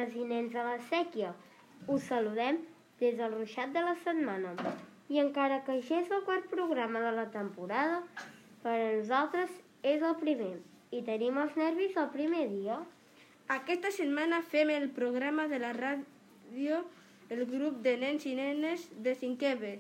nenes i nens de la Séquia. Us saludem des del ruixat de la setmana. I encara que això és el quart programa de la temporada, per a nosaltres és el primer i tenim els nervis el primer dia. Aquesta setmana fem el programa de la ràdio el grup de nens i nenes de 5è B.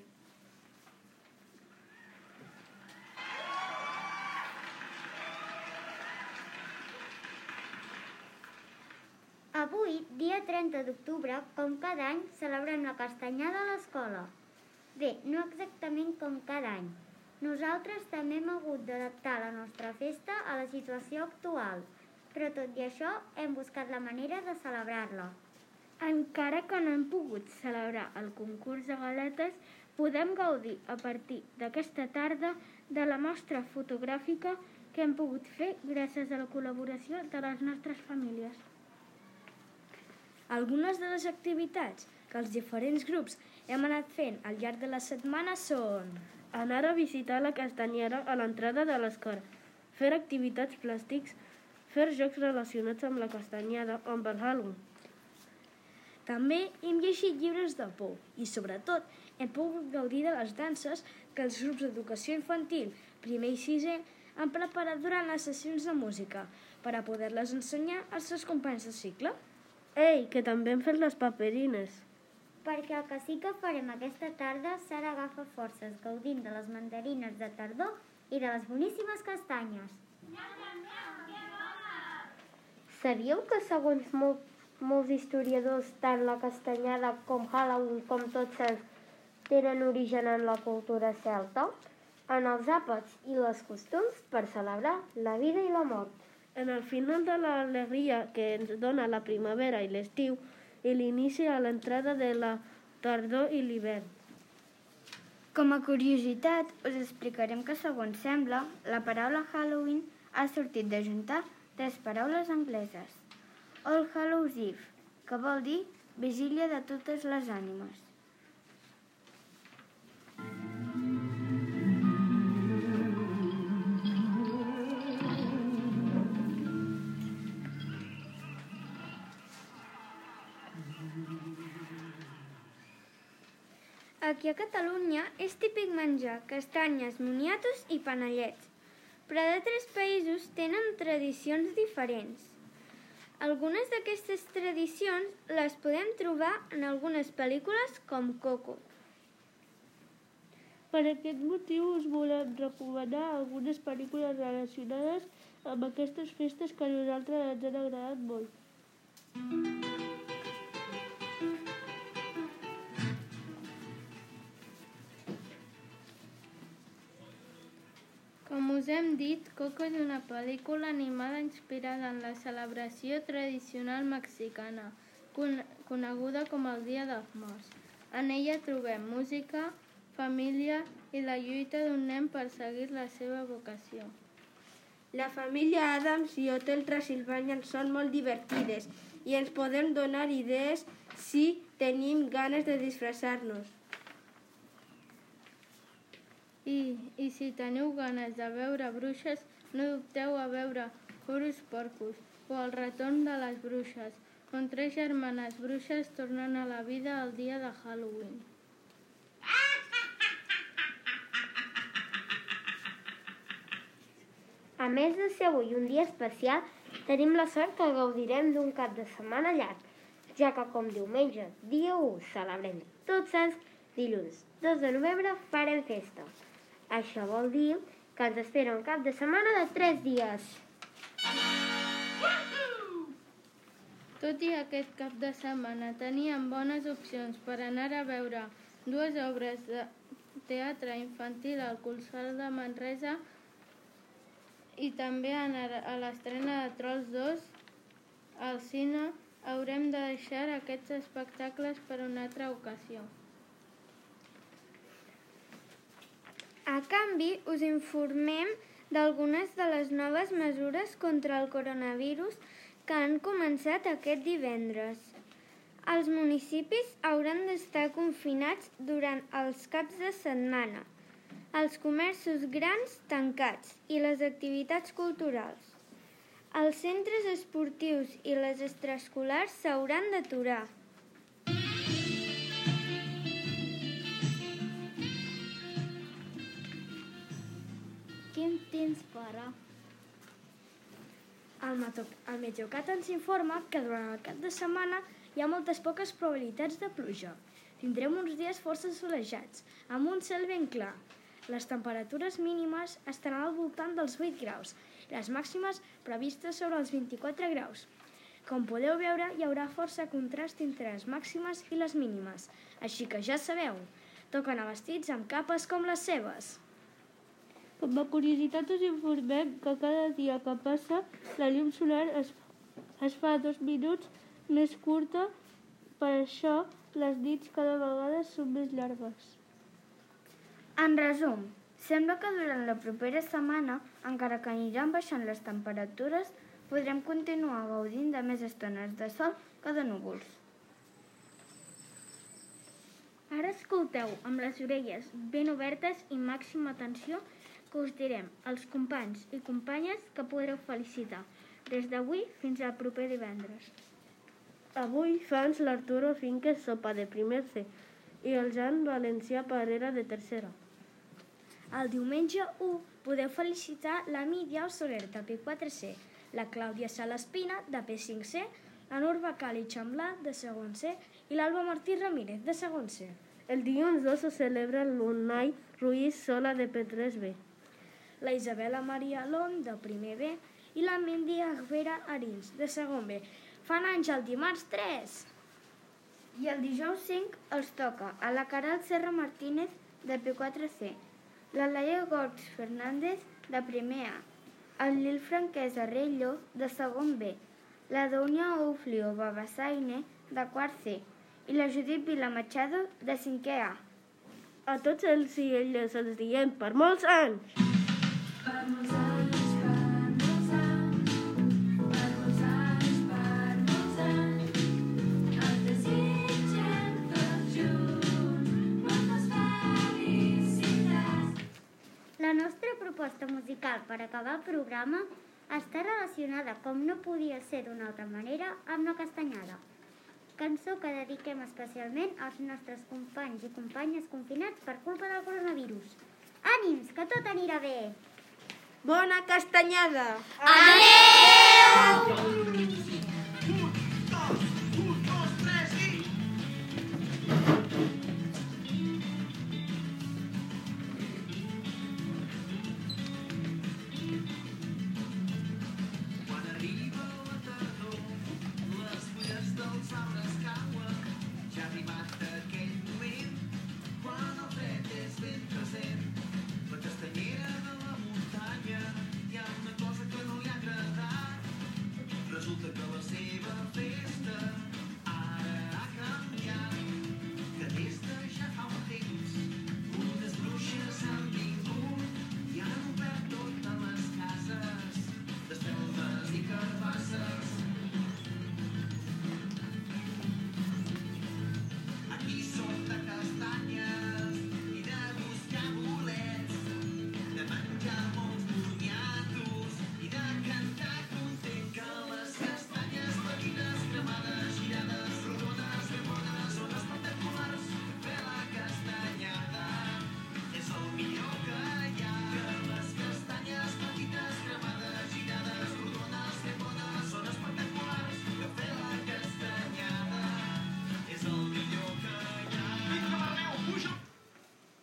Avui, dia 30 d'octubre, com cada any, celebrem la castanyada a l'escola. Bé, no exactament com cada any. Nosaltres també hem hagut d'adaptar la nostra festa a la situació actual, però tot i això hem buscat la manera de celebrar-la. Encara que no hem pogut celebrar el concurs de galetes, podem gaudir a partir d'aquesta tarda de la mostra fotogràfica que hem pogut fer gràcies a la col·laboració de les nostres famílies. Algunes de les activitats que els diferents grups hem anat fent al llarg de la setmana són anar a visitar la castanyera a l'entrada de l'escola, fer activitats plàstics, fer jocs relacionats amb la castanyada o amb el Halloween. També hem llegit llibres de por i, sobretot, hem pogut gaudir de les danses que els grups d'educació infantil, primer i sisè, han preparat durant les sessions de música per a poder-les ensenyar als seus companys de cicle. Ei, que també hem fet les paperines! Perquè el que sí que farem aquesta tarda serà agafar forces gaudint de les mandarines de tardor i de les boníssimes castanyes. Sabíeu que segons molts historiadors tant la castanyada com Halloween com Tots Sants tenen origen en la cultura celta, en els àpats i les costums per celebrar la vida i la mort. En el final de l'alegria que ens dona la primavera i l'estiu i l'inici a l'entrada de la tardor i l'hivern. Com a curiositat, us explicarem que, segons sembla, la paraula Halloween ha sortit d'ajuntar 3 paraules angleses. All Hallows Eve, que vol dir vigília de totes les ànimes. Aquí a Catalunya és típic menjar castanyes, moniatos i panellets, però d'altres països tenen tradicions diferents. Algunes d'aquestes tradicions les podem trobar en algunes pel·lícules com Coco. Per aquest motiu us volem recomanar algunes pel·lícules relacionades amb aquestes festes que a nosaltres ens han agradat molt. Com us hem dit, Coco és una pel·lícula animada inspirada en la celebració tradicional mexicana, coneguda com el Dia dels Morts. En ella trobem música, família i la lluita d'un nen per seguir la seva vocació. La família Addams i Hotel Transilvània són molt divertides i ens podem donar idees si tenim ganes de disfressar-nos. I si teniu ganes de veure bruixes, no dubteu a veure Hocus Pocus o El retorn de les bruixes, on 3 germanes bruixes tornen a la vida el dia de Halloween. A més de ser avui un dia especial, tenim la sort que gaudirem d'un cap de setmana llarg, ja que com diumenge, dia 1, celebrem Tots Sants, dilluns 2 de novembre farem festa. Això vol dir que ens espera un cap de setmana de 3 dies. Tot i aquest cap de setmana teníem bones opcions per anar a veure 2 obres de teatre infantil al Consol de Manresa i també anar a l'estrena de Trolls 2 al cine, haurem de deixar aquests espectacles per una altra ocasió. A canvi, us informem d'algunes de les noves mesures contra el coronavirus que han començat aquest divendres. Els municipis hauran d'estar confinats durant els caps de setmana, els comerços grans tancats i les activitats culturals. Els centres esportius i les extraescolars s'hauran d'aturar. Quin temps farà? El Meteocat ens informa que durant el cap de setmana hi ha moltes poques probabilitats de pluja. Tindrem uns dies força solejats, amb un cel ben clar. Les temperatures mínimes estaran al voltant dels 8 graus i les màximes previstes sobre els 24 graus. Com podeu veure, hi haurà força contrast entre les màximes i les mínimes, així que ja sabeu, toca anar vestits amb capes com les seves. Com a curiositat us informem que cada dia que passa la llum solar es fa 2 minuts més curta, per això les nits cada vegada són més llargues. En resum, sembla que durant la propera setmana, encara que aniran baixant les temperatures, podrem continuar gaudint de més estones de sol que de núvols. Ara escolteu amb les orelles ben obertes i màxima atenció que us direm als companys i companyes que podreu felicitar des d'avui fins al proper divendres. Avui fans l'Arturo Finques Sopa de primer C i el Jan Valencià Parera de tercera. El diumenge 1 podeu felicitar la Mídia Soler de P4C, la Clàudia Salespina de P5C, la Norma Cali Xamblà de segon C i l'Alba Martí Ramírez de segon C. El dilluns 2 se celebra l'Unai Ruiz Sola de P3B. La Isabela Maria Lom de primer B i la Mendy Agbera Arins de segon B. Fan anys el dimarts 3! I el dijous 5 els toca a la Queralt Serra Martínez de P4C, la Laia Gorgs Fernández de primer A, el Lil Franquès Arrello de segon B, la Daunia Uflio Babassaine de quart C i la Judit Vila Machado de 5è A. A tots els i elles els diem per molts anys! La nostra proposta musical per acabar el programa està relacionada, com no podia ser d'una altra manera, amb la castanyada. Cançó que dediquem especialment als nostres companys i companyes confinats per culpa del coronavirus. Ànims, que tot anirà bé! Bona castanyada! Adéu!